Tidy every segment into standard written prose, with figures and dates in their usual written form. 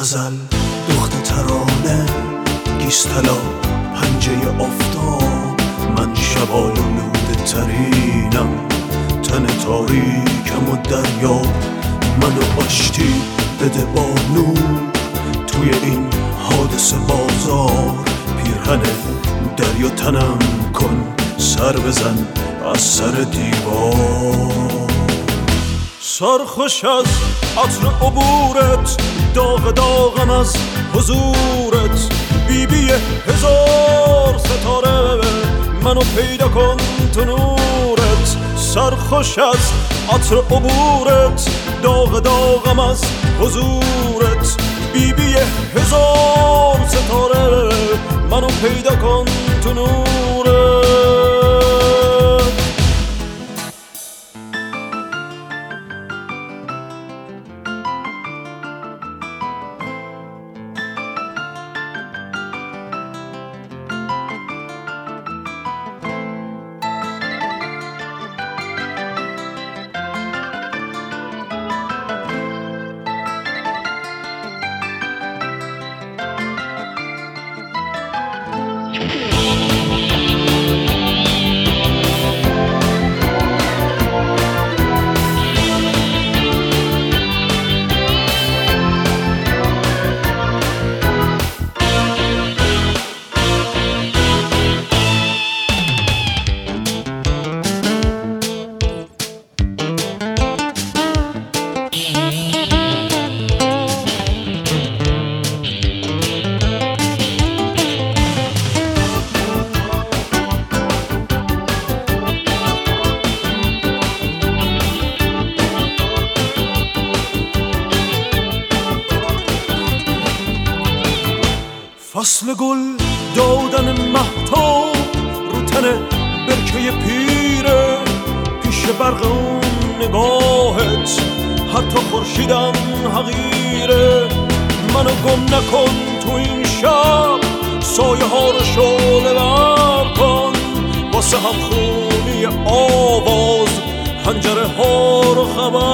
غزل دخت ترانه گیستلا پنجه افتاد، من شب‌آلوده ترینم، تن تاریکم و دریا منو آشتی بده با نور، توی این حادثه بازار پیرهن دریا تنم کن، سر بزن از سر دیوار. سرخوش از عطر عبورت، داغ داغم از حضورت، بیبی هزار ستاره منو پیدا کن تو نورت. سرخوش از عطر عبورت، داغ داغم از حضورت، بیبی هزار ستاره منو پیدا کن تو نورت. فصل گل دادن مهتاب رو تن برکه پیره، پیش برق اون نگاهت حتی خورشیدم حقیره. منو گم نکن تو این شب، سایه ها رو شعله ور کن، واسه هم خونی آواز حنجره ها رو خبر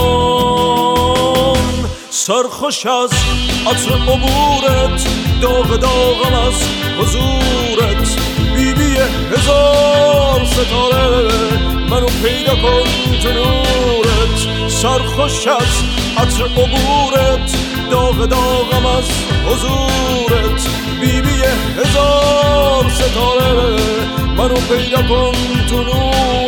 کن. سرخوش از عطر عبورت، داغ داغم از حضورت، بیبی هزار ستاره منو پیدا کن تو نورت. سرخوش از عطر عبورت، داغ داغم از حضورت، بیبی هزار ستاره منو پیدا کن تو نورت.